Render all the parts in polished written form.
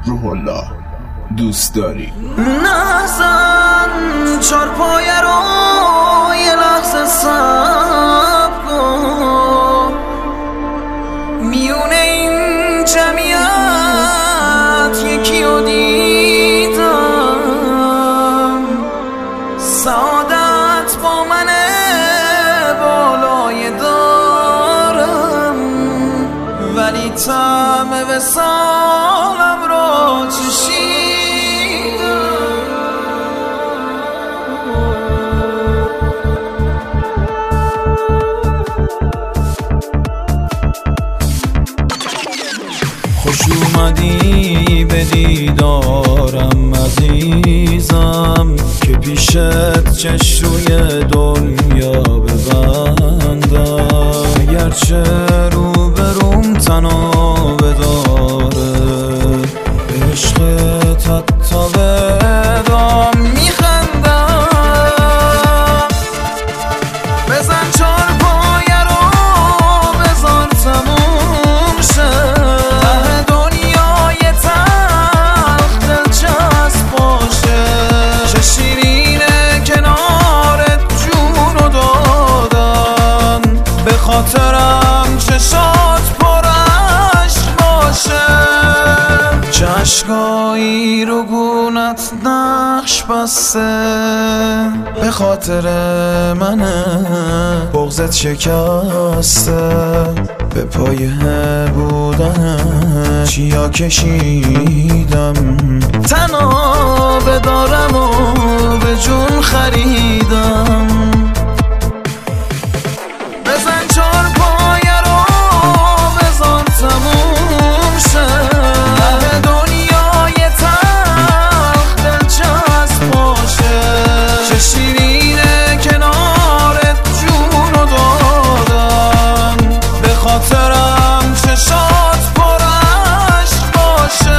روح الله دوست داری نزن چارپایه رو یه لحظه صبر کن، میونه این جمعیت یکی رو دیدم، سعادت با منه بالای دارم، ولی طعم وصالم رو چشیدم. خوش اومدی به دیدارم عزیزم، که پیشت چشم روی دنیا ببندم، گرچه رو بروم تنابه داره، عشقت حتی بدام میخندم. بزن چارپایه رو بذار تموم شه، ته دنیای تلخ دلچسب باشه، چه شیرینه کنارت جونو دادن، به خاطرم چشات پر عشق باشه، چشمایی رو گونت نقش بسته، به خاطر منه بغضت شکسته، به پایه بودن چیا کشیدم، تنها بدارم و به جون خریدم. بزن چارپایه رو بذار تموم شه، ته دنیای تلخ دلچسب باشه، چه شیرینه کنارت جونو دادن، به خاطرم چشات پر عشق باشه.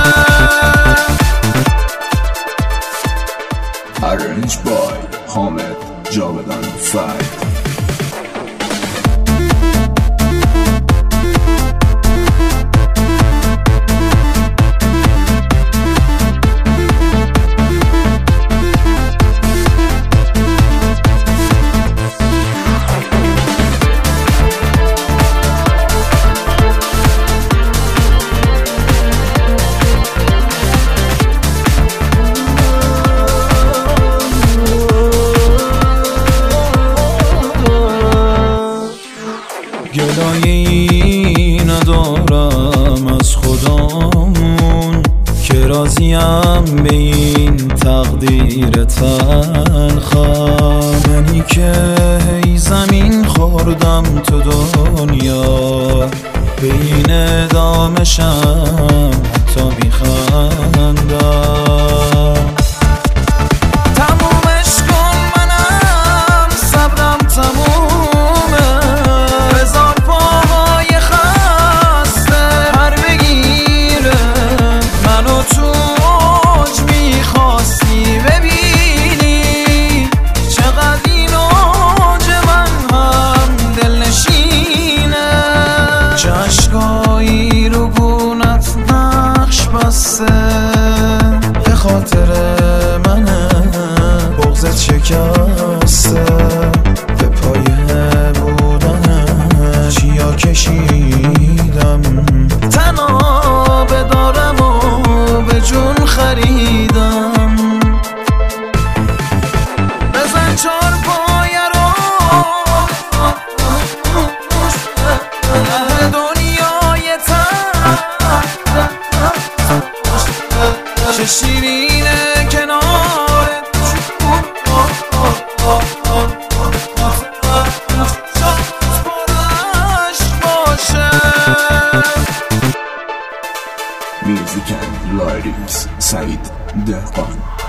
Arranged by حامد جاودان فید. گلایه‌ای ندارم از خدامون، که راضیم به این تقدیر تلخم، منی که هی زمین خوردم تو دنیا، به این ادامشم حتی میخندم. تمومش کن منم صبرم تمومه، بذار پاهای خسته پر بگیره، منو تو اوج میخواستی ببینی، چقدر این اوج من هم دلنشینه، چشمایی رو گونت نقش بسته، به خاطر منه بغضت شکسته، به پایه بودن چیا کشیدم، تنها بدارم و به جون خریدم. بزن چارپایه رو ته دنیای تلخ، چه شیرینه کنارت Music and lyrics سعید دهقان.